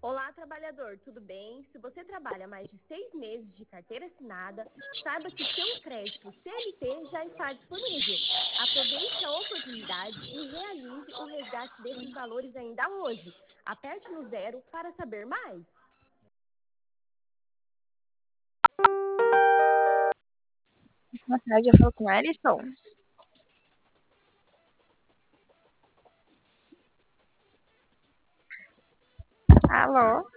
Olá, trabalhador, tudo bem? Se você trabalha mais de 6 meses de carteira assinada, saiba que seu crédito CLT já está disponível. Aproveite a oportunidade e realize o resgate desses valores ainda hoje. Aperte no 0 para saber mais. Boa tarde, eu falo com Alisson. Alô?